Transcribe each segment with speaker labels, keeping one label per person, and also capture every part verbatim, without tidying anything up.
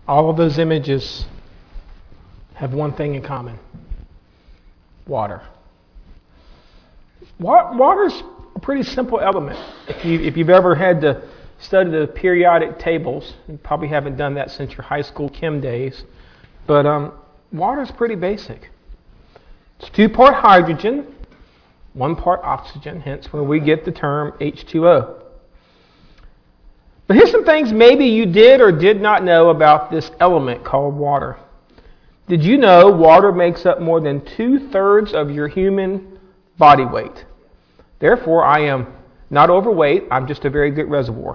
Speaker 1: All of those images have one thing in common. Water. Water's a pretty simple element. If, you, if you've ever had to study the periodic tables, you probably haven't done that since your high school chem days, but um, water's pretty basic. It's two part hydrogen, one part oxygen, hence where we get the term H two O. But here's some things maybe you did or did not know about this element called water. Did you know water makes up more than two-thirds of your human body weight? Therefore, I am not overweight. I'm just a very good reservoir.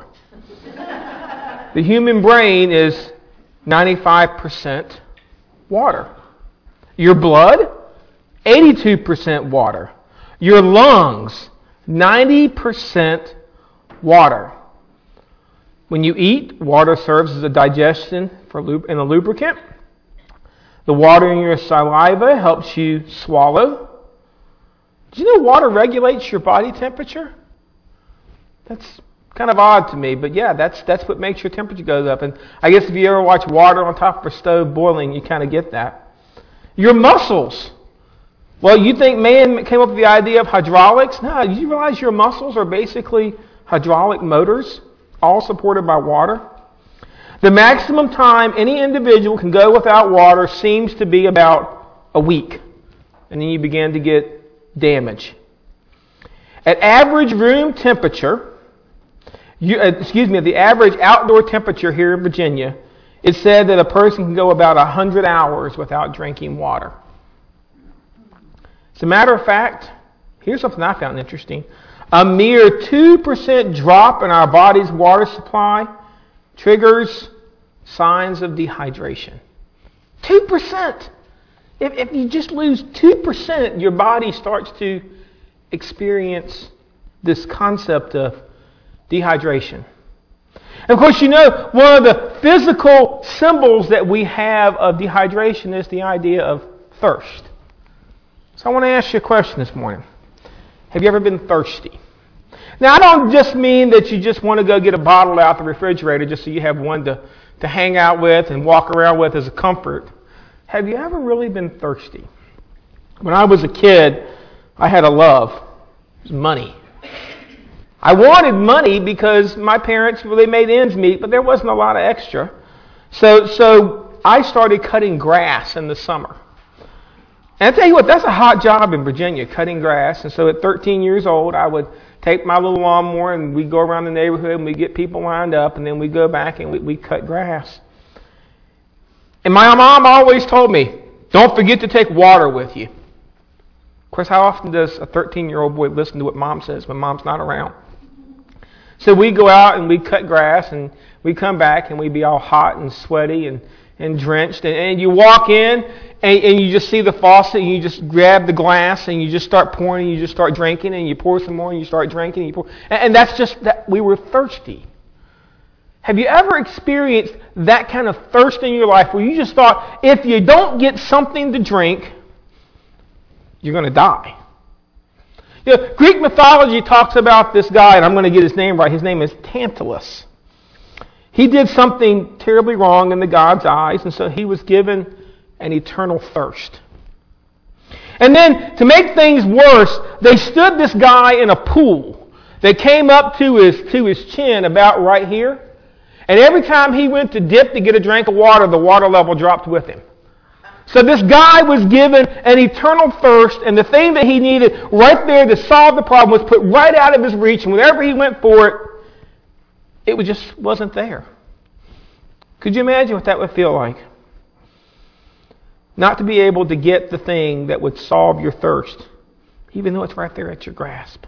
Speaker 1: The human brain is ninety-five percent water. Your blood, eighty-two percent water. Your lungs, ninety percent water. When you eat, water serves as a digestion for lub- and a lubricant. The water in your saliva helps you swallow. Do you know water regulates your body temperature? That's kind of odd to me, but yeah, that's that's what makes your temperature go up. And I guess if you ever watch water on top of a stove boiling, you kind of get that. Your muscles. Well, you think man came up with the idea of hydraulics? No, did you realize your muscles are basically hydraulic motors, all supported by water? The maximum time any individual can go without water seems to be about a week. And then you begin to get damage. At average room temperature, you, uh, excuse me, the average outdoor temperature here in Virginia, it's said that a person can go about one hundred hours without drinking water. As a matter of fact, here's something I found interesting. A mere two percent drop in our body's water supply triggers signs of dehydration. two percent. If, if you just lose two percent, your body starts to experience this concept of dehydration. And of course, you know, one of the physical symbols that we have of dehydration is the idea of thirst. So I want to ask you a question this morning. Have you ever been thirsty? Now, I don't just mean that you just want to go get a bottle out the refrigerator just so you have one to, to hang out with and walk around with as a comfort. Have you ever really been thirsty? When I was a kid, I had a love. It was money. I wanted money because my parents, well, they made ends meet, but there wasn't a lot of extra. So, so I started cutting grass in the summer. And I tell you what, that's a hot job in Virginia, cutting grass. And so at thirteen years old, I would take my little lawnmower and we'd go around the neighborhood and we'd get people lined up and then we'd go back and we'd, we'd cut grass. And my mom always told me, don't forget to take water with you. Of course, how often does a thirteen-year-old boy listen to what mom says when mom's not around? So we'd go out and we'd cut grass and we'd come back and we'd be all hot and sweaty and, and drenched. And, and you walk in and, and you just see the faucet and you just grab the glass and you just start pouring and you just start drinking and you pour some more and you start drinking and you pour. And, and that's just that we were thirsty. Have you ever experienced that kind of thirst in your life where you just thought, if you don't get something to drink, you're going to die? You know, Greek mythology talks about this guy, and I'm going to get his name right. His name is Tantalus. He did something terribly wrong in the God's eyes, and so he was given an eternal thirst. And then, to make things worse, they stood this guy in a pool that came up to his, to his chin about right here. And every time he went to dip to get a drink of water, the water level dropped with him. So this guy was given an eternal thirst, and the thing that he needed right there to solve the problem was put right out of his reach, and whenever he went for it, it was just wasn't there. Could you imagine what that would feel like? Not to be able to get the thing that would solve your thirst, even though it's right there at your grasp.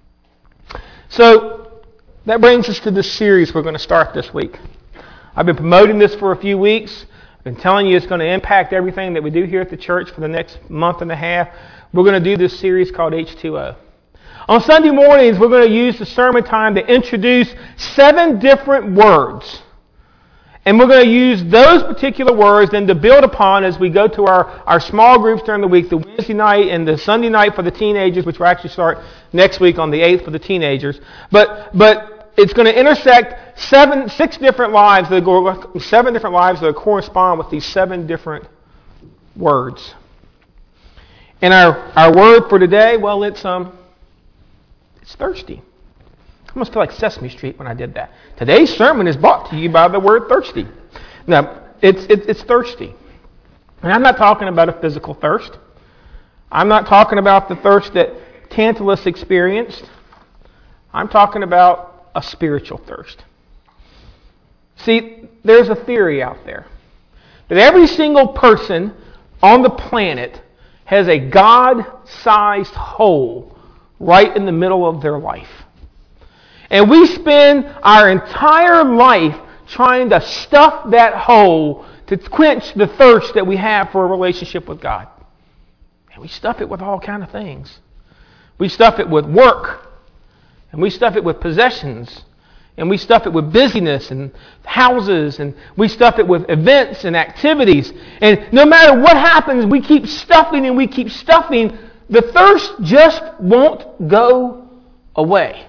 Speaker 1: So that brings us to this series we're going to start this week. I've been promoting this for a few weeks. I've been telling you it's going to impact everything that we do here at the church for the next month and a half. We're going to do this series called H two O. On Sunday mornings, we're going to use the sermon time to introduce seven different words. And we're going to use those particular words then to build upon as we go to our, our small groups during the week, the Wednesday night and the Sunday night for the teenagers, which will actually start next week on the eighth for the teenagers. But, but it's going to intersect seven, six different lives that go, seven different lives that correspond with these seven different words. And our, our word for today, well, it's um, it's thirsty. I almost feel like Sesame Street when I did that. Today's sermon is brought to you by the word thirsty. Now, it's it's, it's thirsty. And I'm not talking about a physical thirst. I'm not talking about the thirst that Tantalus experienced. I'm talking about a spiritual thirst. See, there's a theory out there that every single person on the planet has a God-sized hole right in the middle of their life. And we spend our entire life trying to stuff that hole to quench the thirst that we have for a relationship with God. And we stuff it with all kinds of things. We stuff it with work. And we stuff it with possessions. And we stuff it with busyness and houses. And we stuff it with events and activities. And no matter what happens, we keep stuffing and we keep stuffing. The thirst just won't go away.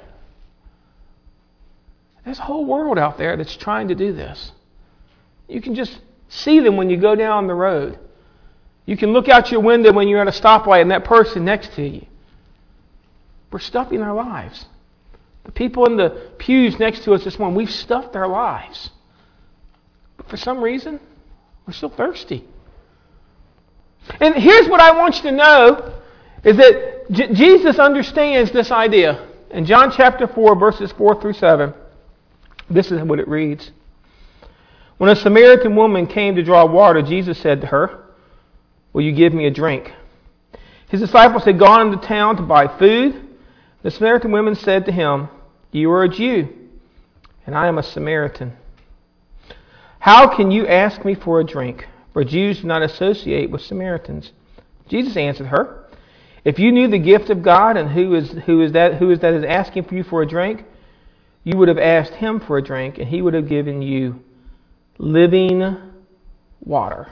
Speaker 1: There's a whole world out there that's trying to do this. You can just see them when you go down the road. You can look out your window when you're at a stoplight and that person next to you. We're stuffing our lives. The people in the pews next to us this morning, we've stuffed our lives. But for some reason, we're still thirsty. And here's what I want you to know, is that J- Jesus understands this idea. In John chapter four, verses four through seven, this is what it reads. When a Samaritan woman came to draw water, Jesus said to her, "Will you give me a drink?" His disciples had gone into town to buy food. The Samaritan woman said to him, "You are a Jew, and I am a Samaritan. How can you ask me for a drink? For Jews do not associate with Samaritans." Jesus answered her, "If you knew the gift of God and who is who is that who is that is asking for you for a drink, you would have asked him for a drink, and he would have given you living water."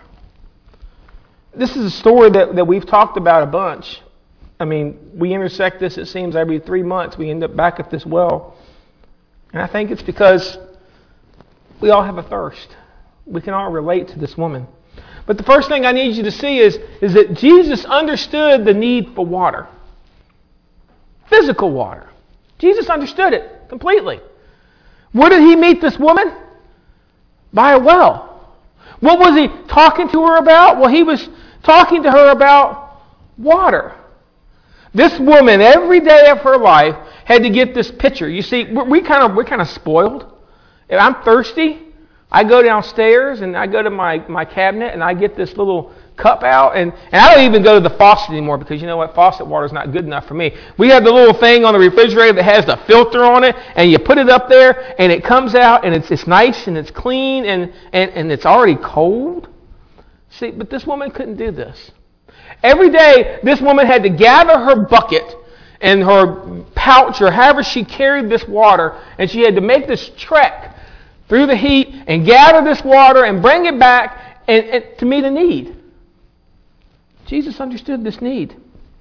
Speaker 1: This is a story that, that we've talked about a bunch. I mean, we intersect this, it seems, every three months. We end up back at this well. And I think it's because we all have a thirst. We can all relate to this woman. But the first thing I need you to see is, is that Jesus understood the need for water. Physical water. Jesus understood it completely. Where did he meet this woman? By a well. What was he talking to her about? Well, he was talking to her about water. This woman, every day of her life, had to get this pitcher. You see, we kind of we're kind of spoiled. If I'm thirsty, I go downstairs and I go to my, my cabinet and I get this little cup out, and, and I don't even go to the faucet anymore because you know what? Faucet water is not good enough for me. We have the little thing on the refrigerator that has the filter on it, and you put it up there and it comes out and it's it's nice and it's clean and, and, and it's already cold. See, but this woman couldn't do this. Every day, this woman had to gather her bucket and her pouch or however she carried this water, and she had to make this trek through the heat and gather this water and bring it back and, and to meet a need. Jesus understood this need.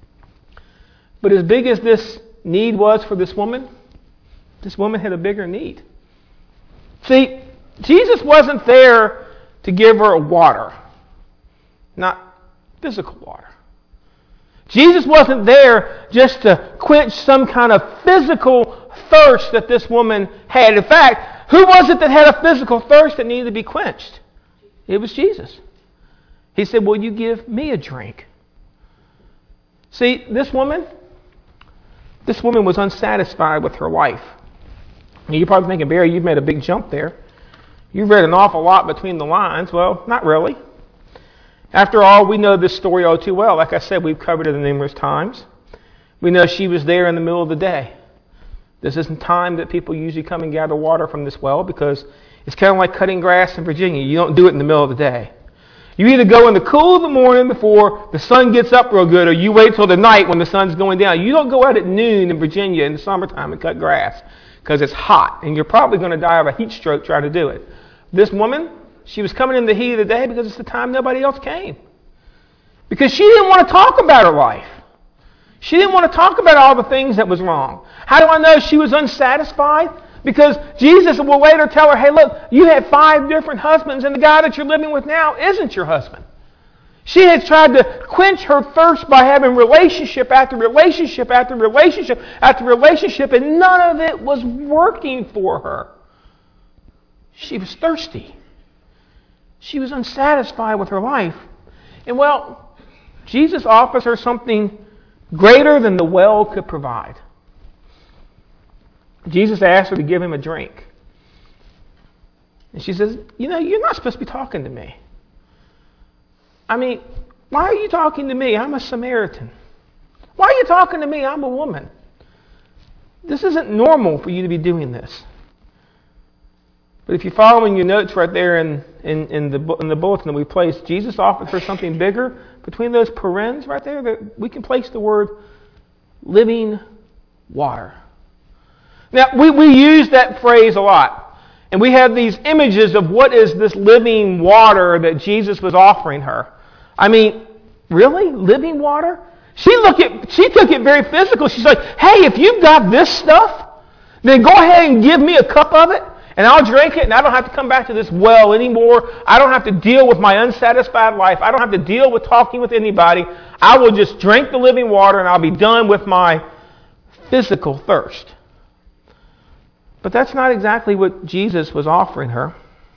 Speaker 1: But as big as this need was for this woman, this woman had a bigger need. See, Jesus wasn't there to give her water, not physical water. Jesus wasn't there just to quench some kind of physical thirst that this woman had. In fact, who was it that had a physical thirst that needed to be quenched? It was Jesus. He said, "Will you give me a drink?" See, this woman, this woman was unsatisfied with her life. Now, you're probably thinking, "Barry, you've made a big jump there. You've read an awful lot between the lines." Well, not really. After all, we know this story all too well. Like I said, we've covered it numerous times. We know she was there in the middle of the day. This isn't time that people usually come and gather water from this well because it's kind of like cutting grass in Virginia. You don't do it in the middle of the day. You either go in the cool of the morning before the sun gets up real good, or you wait till the night when the sun's going down. You don't go out at noon in Virginia in the summertime and cut grass because it's hot, and you're probably going to die of a heat stroke trying to do it. This woman, she was coming in the heat of the day because it's the time nobody else came. Because she didn't want to talk about her life. She didn't want to talk about all the things that was wrong. How do I know she was unsatisfied? Because Jesus will later tell her, hey, look, you had five different husbands, and the guy that you're living with now isn't your husband. She has tried to quench her thirst by having relationship after relationship after relationship after relationship, and none of it was working for her. She was thirsty. She was unsatisfied with her life. And well, Jesus offers her something greater than the well could provide. Jesus asked her to give him a drink. And she says, you know, you're not supposed to be talking to me. I mean, why are you talking to me? I'm a Samaritan. Why are you talking to me? I'm a woman. This isn't normal for you to be doing this. But if you're following your notes right there in, in, in, the, in the bulletin that we placed, Jesus offered her something bigger. Between those parens right there, that we can place the word living water. Now, we, we use that phrase a lot. And we have these images of what is this living water that Jesus was offering her. I mean, really? Living water? She look at she took it very physical. She's like, hey, if you've got this stuff, then go ahead and give me a cup of it, and I'll drink it, and I don't have to come back to this well anymore. I don't have to deal with my unsatisfied life. I don't have to deal with talking with anybody. I will just drink the living water, and I'll be done with my physical thirst. But that's not exactly what Jesus was offering her.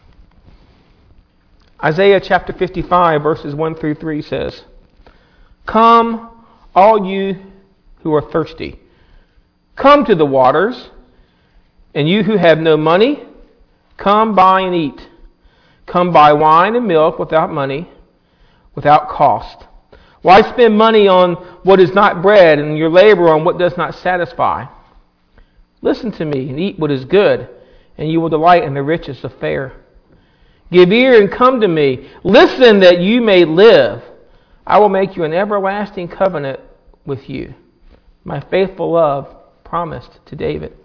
Speaker 1: Isaiah chapter fifty-five, verses one through three says, come, all you who are thirsty, come to the waters, and you who have no money, come buy and eat. Come buy wine and milk without money, without cost. Why spend money on what is not bread, and your labor on what does not satisfy? Listen to me and eat what is good, and you will delight in the riches of fare. Give ear and come to me. Listen that you may live. I will make you an everlasting covenant with you. My faithful love promised to David.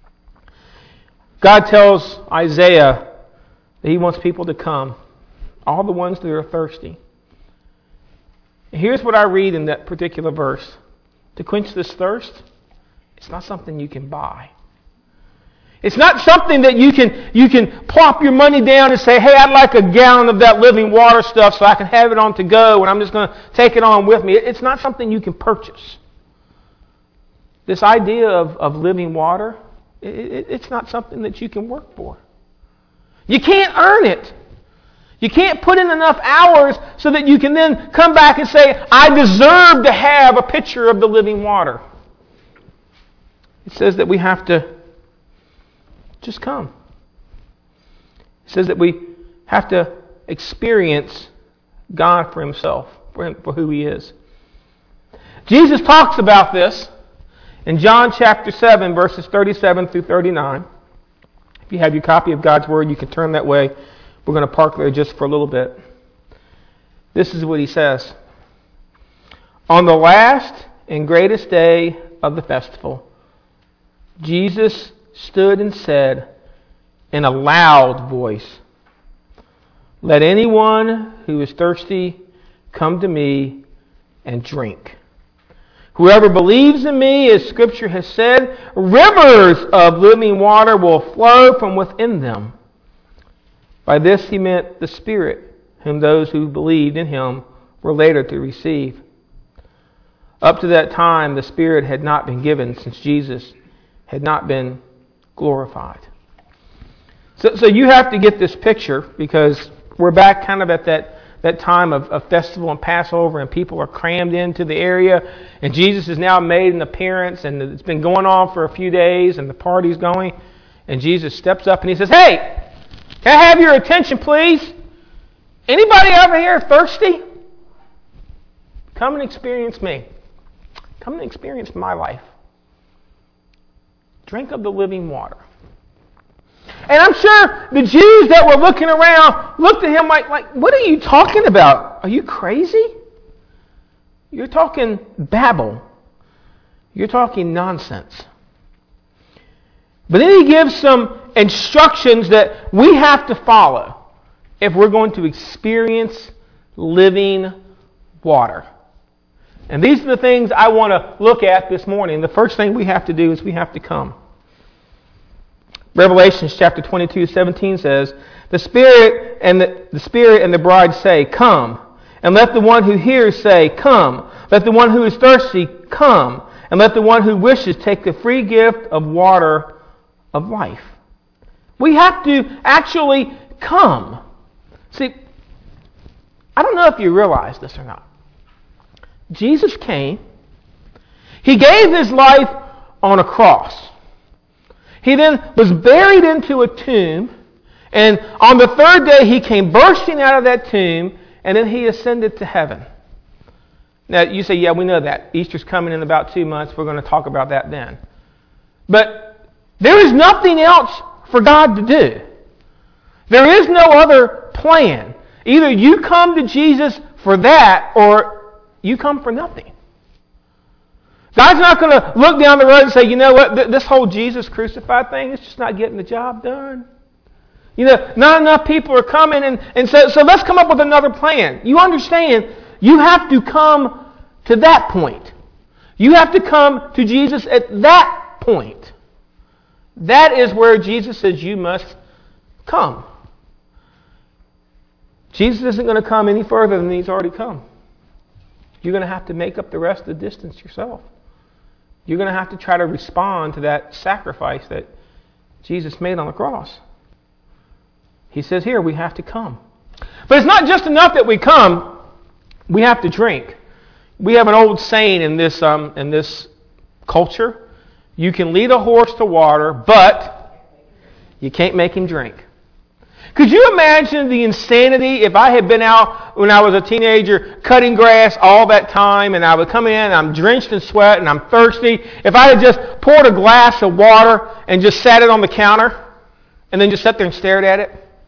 Speaker 1: God tells Isaiah that he wants people to come, all the ones that are thirsty. And here's what I read in that particular verse. To quench this thirst, it's not something you can buy. It's not something that you can you can plop your money down and say, hey, I'd like a gallon of that living water stuff so I can have it on to go and I'm just going to take it on with me. It's not something you can purchase. This idea of, of living water, it, it, it's not something that you can work for. You can't earn it. You can't put in enough hours so that you can then come back and say, I deserve to have a pitcher of the living water. It says that we have to just come. It says that we have to experience God for himself, for, him, for who he is. Jesus talks about this in John chapter seven, verses thirty-seven through thirty-nine. If you have your copy of God's Word, you can turn that way. We're going to park there just for a little bit. This is what he says. On the last and greatest day of the festival, Jesus stood and said in a loud voice, let anyone who is thirsty come to me and drink. Whoever believes in me, as Scripture has said, rivers of living water will flow from within them. By this he meant the Spirit, whom those who believed in him were later to receive. Up to that time, the Spirit had not been given, since Jesus had not been glorified. So, so you have to get this picture, because we're back kind of at that, that time of, of festival and Passover, and people are crammed into the area, and Jesus has now made an appearance, and it's been going on for a few days, and the party's going, and Jesus steps up and he says, hey, can I have your attention, please? Anybody over here thirsty? Come and experience me. Come and experience my life. Drink of the living water. And I'm sure the Jews that were looking around looked at him like, like, what are you talking about? Are you crazy? You're talking babble. You're talking nonsense. But then he gives some instructions that we have to follow if we're going to experience living water. And these are the things I want to look at this morning. The first thing we have to do is we have to come. Revelation chapter twenty-two, seventeen says, The Spirit and the, the Spirit and the bride say, Come. And let the one who hears say, Come. Let the one who is thirsty come. And let the one who wishes take the free gift of water of life. We have to actually come. See, I don't know if you realize this or not. Jesus came. He gave his life on a cross. He then was buried into a tomb. And on the third day, he came bursting out of that tomb. And then he ascended to heaven. Now, you say, yeah, we know that. Easter's coming in about two months. We're going to talk about that then. But there is nothing else for God to do. There is no other plan. Either you come to Jesus for that, or you come for nothing. God's not going to look down the road and say, you know what, this whole Jesus crucified thing is just not getting the job done. You know, not enough people are coming, and, and so, so let's come up with another plan. You understand, you have to come to that point. You have to come to Jesus at that point. That is where Jesus says you must come. Jesus isn't going to come any further than he's already come. You're going to have to make up the rest of the distance yourself. You're going to have to try to respond to that sacrifice that Jesus made on the cross. He says here, we have to come. But it's not just enough that we come. We have to drink. We have an old saying in this um, in this culture. You can lead a horse to water, but you can't make him drink. Could you imagine the insanity if I had been out when I was a teenager cutting grass all that time, and I would come in and I'm drenched in sweat and I'm thirsty. If I had just poured a glass of water and just sat it on the counter and then just sat there and stared at it.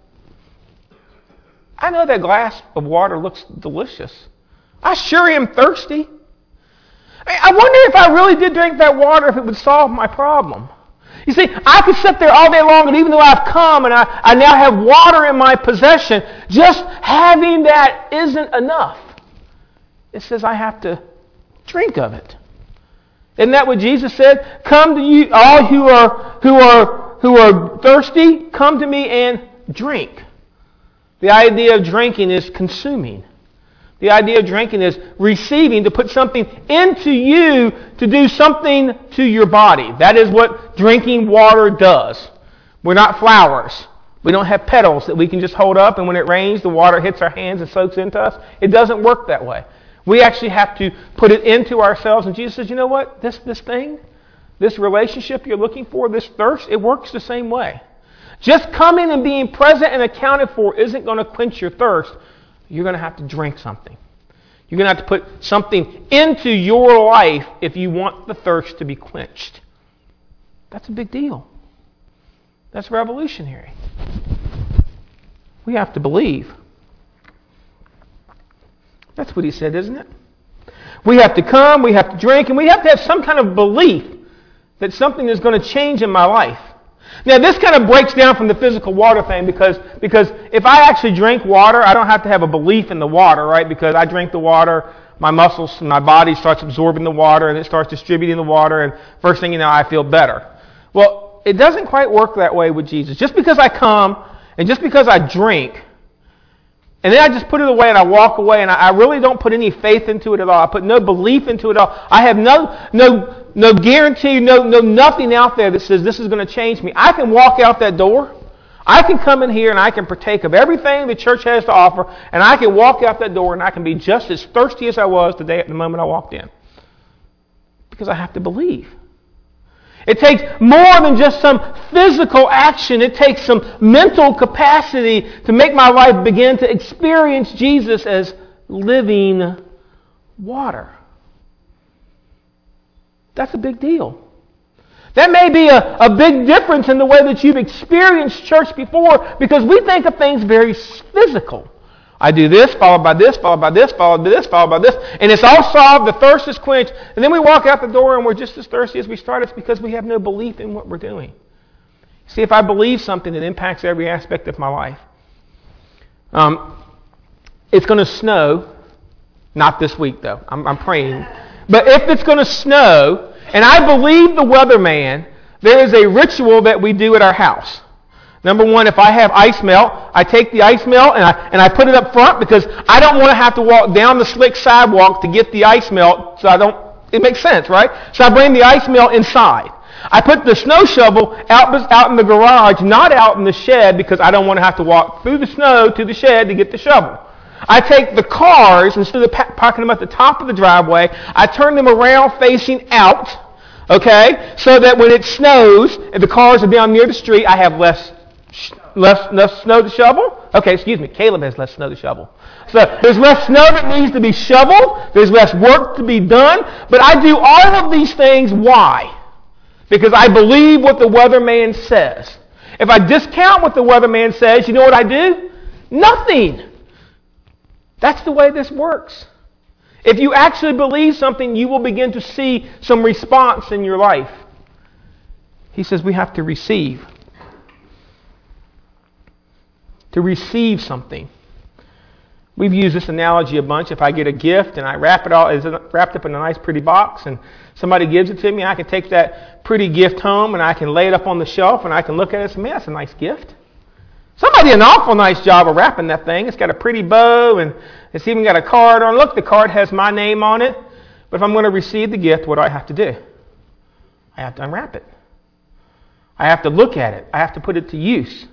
Speaker 1: I know that glass of water looks delicious. I sure am thirsty. I wonder if I really did drink that water, if it would solve my problem. You see, I could sit there all day long, and even though I've come and I, I now have water in my possession, just having that isn't enough. It says I have to drink of it. Isn't that what Jesus said? Come to you, all who are who are who are thirsty, come to me and drink. The idea of drinking is consuming. The idea of drinking is receiving, to put something into you to do something to your body. That is what drinking water does. We're not flowers. We don't have petals that we can just hold up, and when it rains, the water hits our hands and soaks into us. It doesn't work that way. We actually have to put it into ourselves. And Jesus says, you know what? This, this thing, this relationship you're looking for, this thirst, it works the same way. Just coming and being present and accounted for isn't going to quench your thirst. You're going to have to drink something. You're going to have to put something into your life if you want the thirst to be quenched. That's a big deal. That's revolutionary. We have to believe. That's what he said, isn't it? We have to come, we have to drink, and we have to have some kind of belief that something is going to change in my life. Now, this kind of breaks down from the physical water thing because, because if I actually drink water, I don't have to have a belief in the water, right? Because I drink the water, my muscles and my body starts absorbing the water, and it starts distributing the water, and first thing you know, I feel better. Well, it doesn't quite work that way with Jesus. Just because I come and just because I drink, and then I just put it away and I walk away, and I, I really don't put any faith into it at all. I put no belief into it at all. I have no no no guarantee, no no nothing out there that says this is going to change me. I can walk out that door. I can come in here and I can partake of everything the church has to offer, and I can walk out that door and I can be just as thirsty as I was the day at the moment I walked in. Because I have to believe. It takes more than just some physical action. It takes some mental capacity to make my life begin to experience Jesus as living water. That's a big deal. That may be a, a big difference in the way that you've experienced church before, because we think of things very physical. I do this, followed by this, followed by this, followed by this, followed by this, and it's all solved, the thirst is quenched, and then we walk out the door and we're just as thirsty as we started. It's because we have no belief in what we're doing. See, if I believe something that impacts every aspect of my life, um, it's going to snow, not this week though, I'm, I'm praying, but if it's going to snow, and I believe the weatherman there is a ritual that we do at our house. Number one, if I have ice melt, I take the ice melt and I, and I put it up front because I don't want to have to walk down the slick sidewalk to get the ice melt. So I don't, it makes sense, right? So I bring the ice melt inside. I put the snow shovel out, out in the garage, not out in the shed because I don't want to have to walk through the snow to the shed to get the shovel. I take the cars, instead of parking them at the top of the driveway, I turn them around facing out, okay, so that when it snows and the cars are down near the street, I have less Less, less snow to shovel? Okay, excuse me. Caleb has less snow to shovel. So there's less snow that needs to be shoveled. There's less work to be done. But I do all of these things. Why? Because I believe what the weatherman says. If I discount what the weatherman says, you know what I do? Nothing. That's the way this works. If you actually believe something, you will begin to see some response in your life. He says we have to receive. To receive something. We've used this analogy a bunch. If I get a gift and I wrap it all, it's wrapped up in a nice pretty box and somebody gives it to me, I can take that pretty gift home and I can lay it up on the shelf and I can look at it and say, man, that's a nice gift. Somebody did an awful nice job of wrapping that thing. It's got a pretty bow and it's even got a card on it. Look, the card has my name on it. But if I'm going to receive the gift, what do I have to do? I have to unwrap it. I have to look at it. I have to put it to use.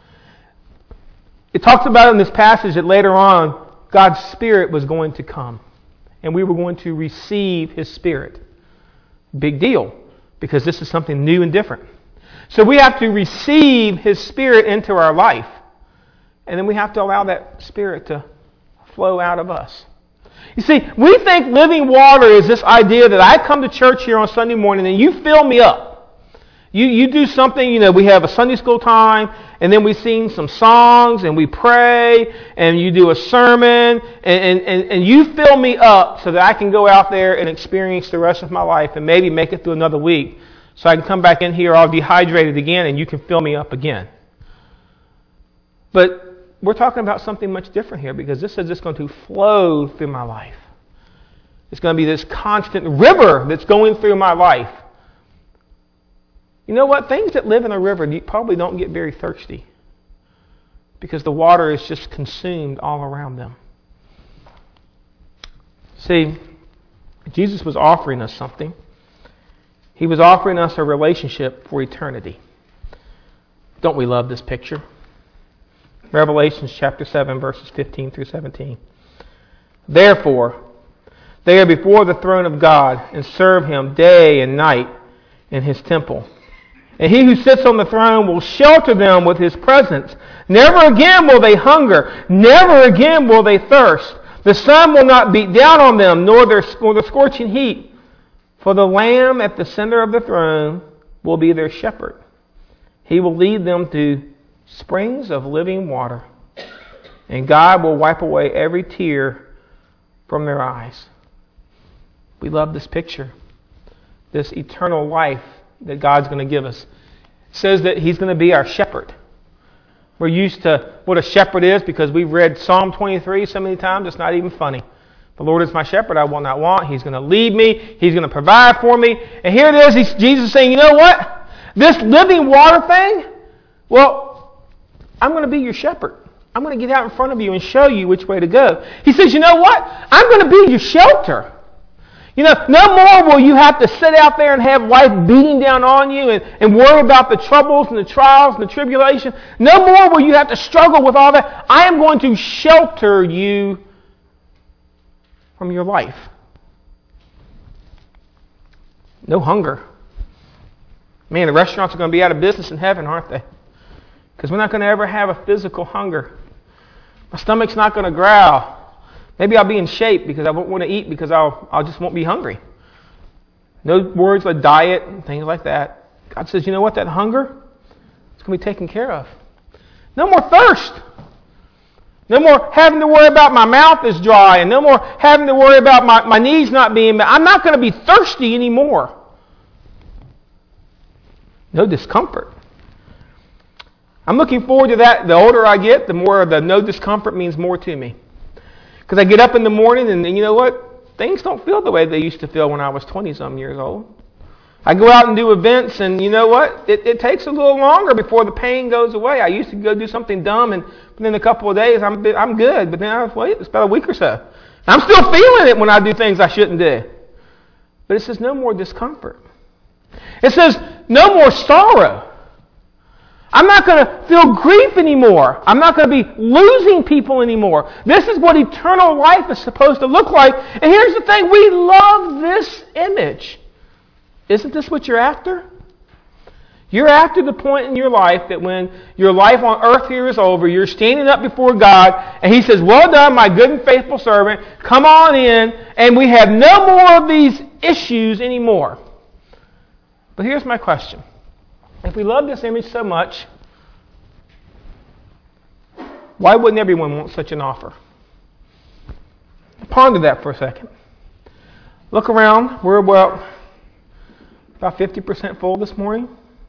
Speaker 1: It talks about in this passage that later on, God's Spirit was going to come. And we were going to receive His Spirit. Big deal. Because this is something new and different. So we have to receive His Spirit into our life. And then we have to allow that Spirit to flow out of us. You see, we think living water is this idea that I come to church here on Sunday morning and you fill me up. You you do something, you know, we have a Sunday school time, and then we sing some songs, and we pray, and you do a sermon, and, and, and you fill me up so that I can go out there and experience the rest of my life and maybe make it through another week. So I can come back in here all dehydrated again, and you can fill me up again. But we're talking about something much different here, because this is just going to flow through my life. It's going to be this constant river that's going through my life. You know what? Things that live in a river probably don't get very thirsty because the water is just consumed all around them. See, Jesus was offering us something. He was offering us a relationship for eternity. Don't we love this picture? Revelation chapter seven, verses fifteen through seventeen. Therefore, they are before the throne of God and serve Him day and night in His temple. And He who sits on the throne will shelter them with His presence. Never again will they hunger. Never again will they thirst. The sun will not beat down on them, nor, their, nor the scorching heat. For the Lamb at the center of the throne will be their shepherd. He will lead them to springs of living water. And God will wipe away every tear from their eyes. We love this picture. This eternal life that God's going to give us. It says that He's going to be our shepherd. We're used to what a shepherd is because we've read Psalm twenty-three so many times, it's not even funny. The Lord is my shepherd, I will not want. He's going to lead me. He's going to provide for me. And here it is, he's, Jesus saying, you know what? This living water thing, well, I'm going to be your shepherd. I'm going to get out in front of you and show you which way to go. He says, you know what? I'm going to be your shelter. You know, no more will you have to sit out there and have life beating down on you and, and worry about the troubles and the trials and the tribulation. No more will you have to struggle with all that. I am going to shelter you from your life. No hunger. Man, the restaurants are going to be out of business in heaven, aren't they? Because we're not going to ever have a physical hunger. My stomach's not going to growl. Maybe I'll be in shape because I won't want to eat because I'll I'll just won't be hungry. No words like diet and things like that. God says, you know what? That hunger, it's going to be taken care of. No more thirst. No more having to worry about my mouth is dry and no more having to worry about my, my knees not being... I'm not going to be thirsty anymore. No discomfort. I'm looking forward to that. The older I get, the more the no discomfort means more to me. Because I get up in the morning and you know what? Things don't feel the way they used to feel when I was twenty-some years old. I go out and do events, and you know what? It, it takes a little longer before the pain goes away. I used to go do something dumb, and within a couple of days, I'm I'm good. But then I was wait, it's about a week or so. I'm still feeling it when I do things I shouldn't do. But it says no more discomfort. It says no more sorrow. I'm not going to feel grief anymore. I'm not going to be losing people anymore. This is what eternal life is supposed to look like. And here's the thing. We love this image. Isn't this what you're after? You're after the point in your life that when your life on earth here is over, you're standing up before God, and He says, well done, my good and faithful servant. Come on in, and we have no more of these issues anymore. But here's my question. If we love this image so much, why wouldn't everyone want such an offer? Ponder that for a second. Look around. We're about, about fifty percent full this morning.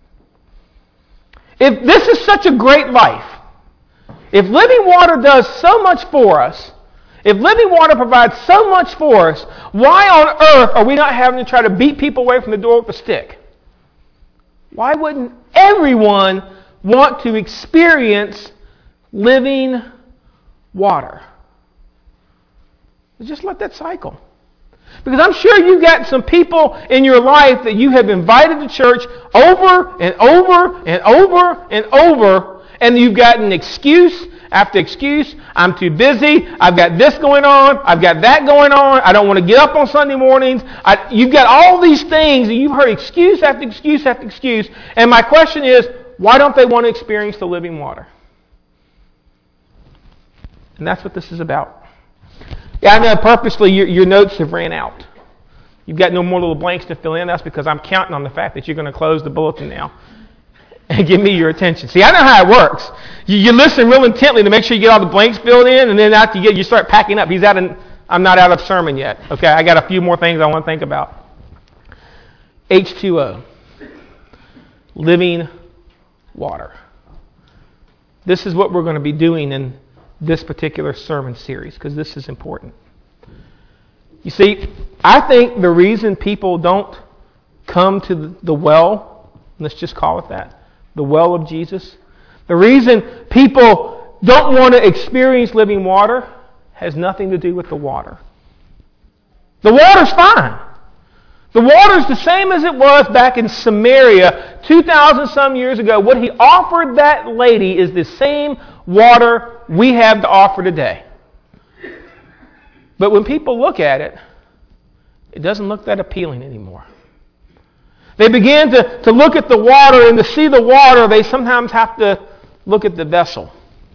Speaker 1: If this is such a great life, if living water does so much for us, if living water provides so much for us, why on earth are we not having to try to beat people away from the door with a stick? Why wouldn't everyone want to experience living water? Just let that cycle. Because I'm sure you've got some people in your life that you have invited to church over and over and over and over, and you've gotten excuse after excuse. I'm too busy. I've got this going on. I've got that going on. I don't want to get up on Sunday mornings. I, you've got all these things, and you've heard excuse after excuse after excuse. And my question is, why don't they want to experience the living water? And that's what this is about. Yeah, I know purposely your, your notes have ran out. You've got no more little blanks to fill in. That's because I'm counting on the fact that you're going to close the bulletin now and give me your attention. See, I know how it works. You, you listen real intently to make sure you get all the blanks filled in, and then after you get, you start packing up. He's out of, I'm not out of sermon yet. Okay, I got a few more things I want to think about. H two O, living water. This is what we're going to be doing in this particular sermon series, because this is important. You see, I think the reason people don't come to the well, let's just call it that, the well of Jesus, the reason people don't want to experience living water has nothing to do with the water. The water's fine. The water's the same as it was back in Samaria two thousand some years ago. What He offered that lady is the same water we have to offer today. But when people look at it, it doesn't look that appealing anymore. They begin to, to look at the water, and to see the water, they sometimes have to look at the vessel.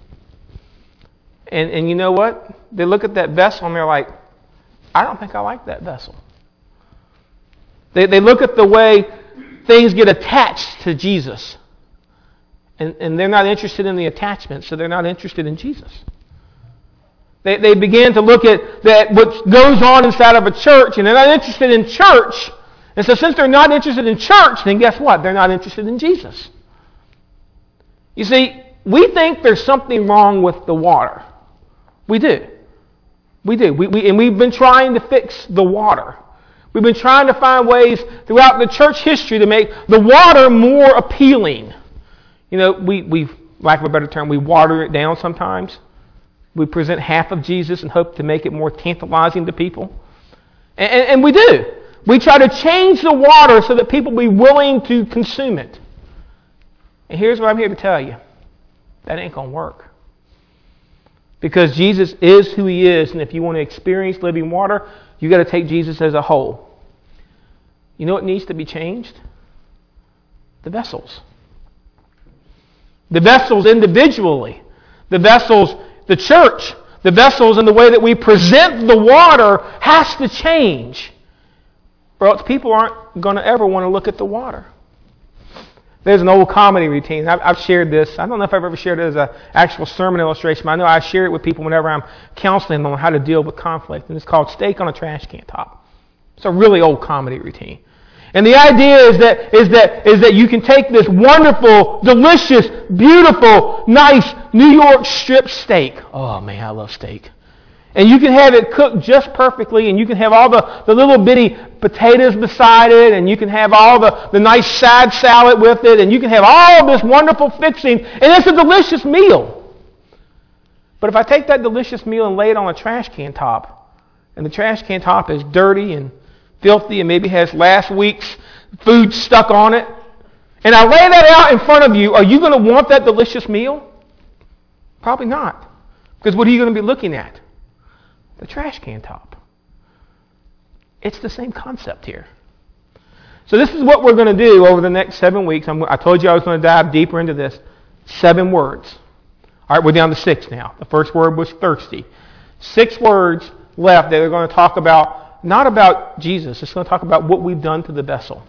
Speaker 1: And, and you know what? They look at that vessel and they're like, I don't think I like that vessel. They, they look at the way things get attached to Jesus. And, and they're not interested in the attachment, so they're not interested in Jesus. They, they begin to look at that what goes on inside of a church, and they're not interested in church. And so since they're not interested in church, then guess what? They're not interested in Jesus. You see, we think there's something wrong with the water. We do. We do. We, we, and we've been trying to fix the water. We've been trying to find ways throughout the church history to make the water more appealing. You know, we, we, lack of a better term, we water it down sometimes. We present half of Jesus and hope to make it more tantalizing to people. And, and, and we do. We try to change the water so that people be willing to consume it. And here's what I'm here to tell you. That ain't going to work. Because Jesus is who He is, and if you want to experience living water, you got to take Jesus as a whole. You know what needs to be changed? The vessels. The vessels individually. The vessels, the church. The vessels and the way that we present the water has to change. Or else people aren't going to ever want to look at the water. There's an old comedy routine. I've, I've shared this. I don't know if I've ever shared it as an actual sermon illustration, but I know I share it with people whenever I'm counseling them on how to deal with conflict. And it's called Steak on a Trash Can Top. It's a really old comedy routine. And the idea is that is that is that you can take this wonderful, delicious, beautiful, nice New York strip steak. Oh man, I love steak. And you can have it cooked just perfectly, and you can have all the, the little bitty potatoes beside it, and you can have all the, the nice side salad with it, and you can have all this wonderful fixing, and it's a delicious meal. But if I take that delicious meal and lay it on a trash can top, and the trash can top is dirty and filthy and maybe has last week's food stuck on it, and I lay that out in front of you, are you going to want that delicious meal? Probably not. Because what are you going to be looking at? The trash can top. It's the same concept here. So this is what we're going to do over the next seven weeks. I'm, I told you I was going to dive deeper into this. Seven words. All right, we're down to six now. The first word was thirsty. Six words left that are going to talk about, not about Jesus. It's going to talk about what we've done to the vessel.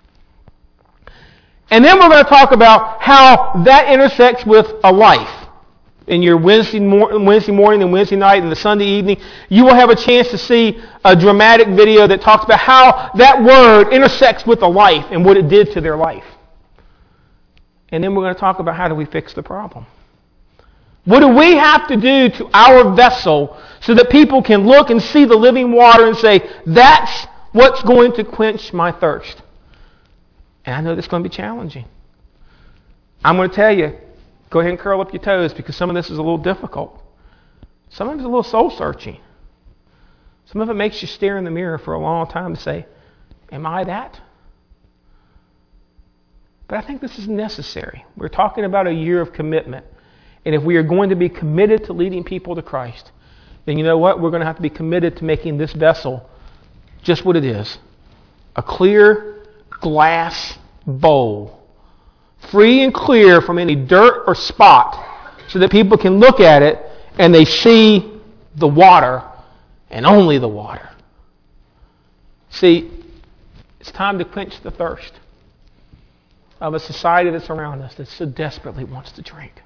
Speaker 1: And then we're going to talk about how that intersects with a life. In your Wednesday, mor- Wednesday morning and Wednesday night and the Sunday evening, you will have a chance to see a dramatic video that talks about how that word intersects with a life and what it did to their life. And then we're going to talk about how do we fix the problem. What do we have to do to our vessel so that people can look and see the living water and say, that's what's going to quench my thirst? And I know that's going to be challenging. I'm going to tell you, go ahead and curl up your toes because some of this is a little difficult. Some of it is a little soul-searching. Some of it makes you stare in the mirror for a long time to say, am I that? But I think this is necessary. We're talking about a year of commitment. And if we are going to be committed to leading people to Christ, then you know what? We're going to have to be committed to making this vessel just what it is. A clear glass bowl. Free and clear from any dirt or spot so that people can look at it and they see the water and only the water. See, it's time to quench the thirst of a society that's around us that so desperately wants to drink.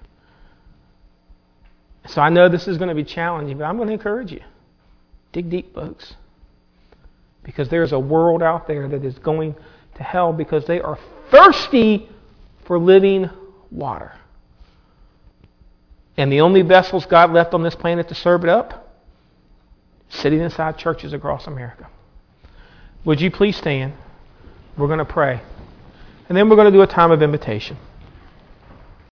Speaker 1: So I know this is going to be challenging, but I'm going to encourage you. Dig deep, folks. Because there's a world out there that is going to hell because they are thirsty for living water. And the only vessels God left on this planet to serve it up, sitting inside churches across America. Would you please stand? We're going to pray. And then we're going to do a time of invitation.